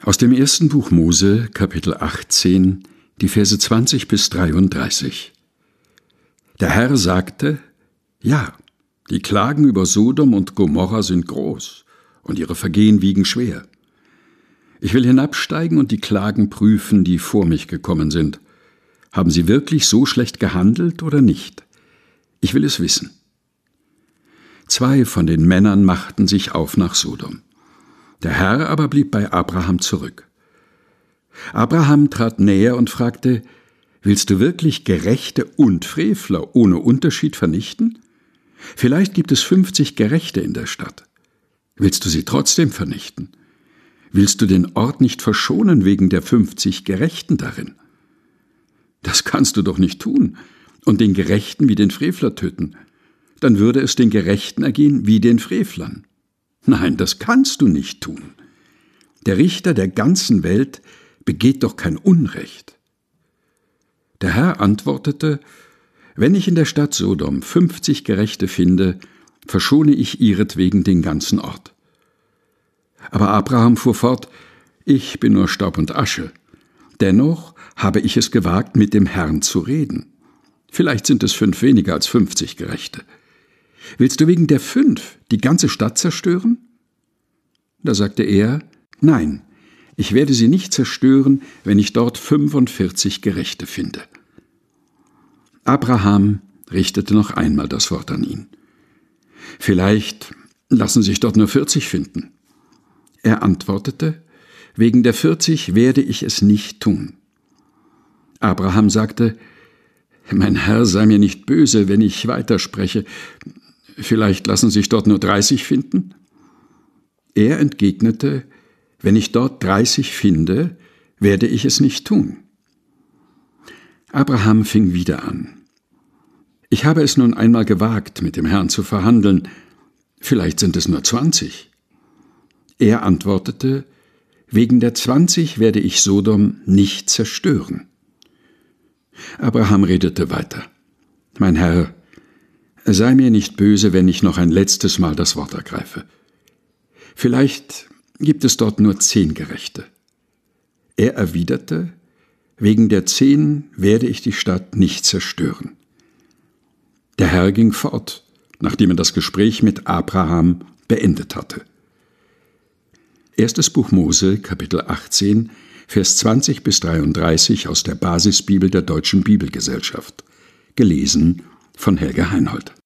Aus dem ersten Buch Mose, Kapitel 18, die Verse 20 bis 33. Der Herr sagte: Ja, die Klagen über Sodom und Gomorra sind groß, und ihre Vergehen wiegen schwer. Ich will hinabsteigen und die Klagen prüfen, die vor mich gekommen sind. Haben sie wirklich so schlecht gehandelt oder nicht? Ich will es wissen. 2 von den Männern machten sich auf nach Sodom. Der Herr aber blieb bei Abraham zurück. Abraham trat näher und fragte: Willst du wirklich Gerechte und Frevler ohne Unterschied vernichten? Vielleicht gibt es 50 Gerechte in der Stadt. Willst du sie trotzdem vernichten? Willst du den Ort nicht verschonen wegen der 50 Gerechten darin? Das kannst du doch nicht tun und den Gerechten wie den Frevler töten. Dann würde es den Gerechten ergehen wie den Frevlern. Nein, das kannst du nicht tun. Der Richter der ganzen Welt begeht doch kein Unrecht. Der Herr antwortete: Wenn ich in der Stadt Sodom 50 Gerechte finde, verschone ich ihretwegen den ganzen Ort. Aber Abraham fuhr fort: Ich bin nur Staub und Asche. Dennoch habe ich es gewagt, mit dem Herrn zu reden. Vielleicht sind es 5 weniger als 50 Gerechte. Willst du wegen der 5 die ganze Stadt zerstören? Da sagte er: Nein, ich werde sie nicht zerstören, wenn ich dort 45 Gerechte finde. Abraham richtete noch einmal das Wort an ihn. Vielleicht lassen sich dort nur 40 finden. Er antwortete: Wegen der 40 werde ich es nicht tun. Abraham sagte: Mein Herr sei mir nicht böse, wenn ich weiterspreche. Vielleicht lassen sich dort nur 30 finden? Er entgegnete: Wenn ich dort 30 finde, werde ich es nicht tun. Abraham fing wieder an: Ich habe es nun einmal gewagt, mit dem Herrn zu verhandeln. Vielleicht sind es nur 20. Er antwortete: Wegen der 20 werde ich Sodom nicht zerstören. Abraham redete weiter: Mein Herr, sei mir nicht böse, wenn ich noch ein letztes Mal das Wort ergreife. Vielleicht gibt es dort nur 10 Gerechte. Er erwiderte: Wegen der 10 werde ich die Stadt nicht zerstören. Der Herr ging fort, nachdem er das Gespräch mit Abraham beendet hatte. Erstes Buch Mose, Kapitel 18, Vers 20 bis 33 aus der Basisbibel der Deutschen Bibelgesellschaft. Gelesen von Helga Heinold.